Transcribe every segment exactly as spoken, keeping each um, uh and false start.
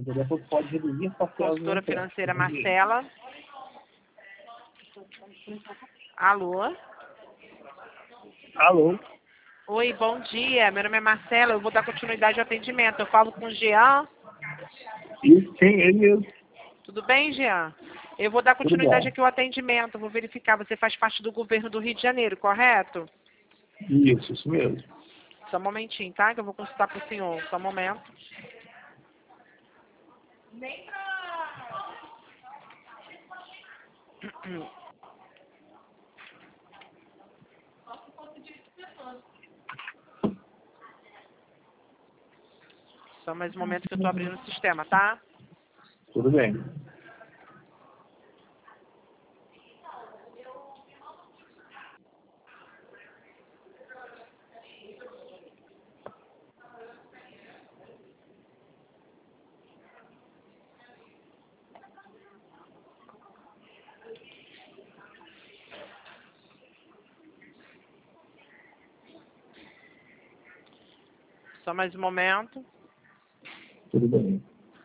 tarefa pode reduzir as parcelas. Consultora financeira Marcela. Alô? Alô? Oi, bom dia. Meu nome é Marcela. Eu vou dar continuidade ao atendimento. Eu falo com o Jean. Isso, sim, ele mesmo. Tudo bem, Jean? Eu vou dar Tudo continuidade bom. aqui ao atendimento. Vou verificar. Você faz parte do governo do Rio de Janeiro, correto? Isso, isso mesmo. Só um momentinho, tá? Que eu vou consultar para o senhor. Só um momento. Só mais um momento que eu estou abrindo o sistema, tá? Tudo bem. Só mais um momento. Tudo bem.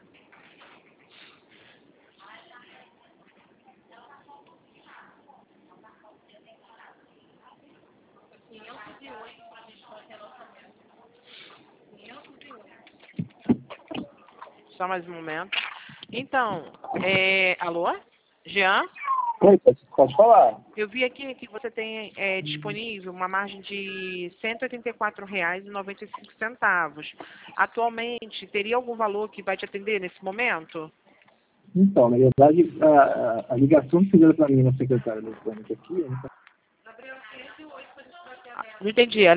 Só mais um momento. Então, é... alô? Jean? Oi, pode, pode falar. Eu vi aqui que você tem é, disponível uma margem de cento e oitenta e quatro reais e noventa e cinco centavos. Atualmente, teria algum valor que vai te atender nesse momento? Então, na verdade, a, a, a ligação que fizeram para mim na secretária eletrônica aqui, eu não Não entendi.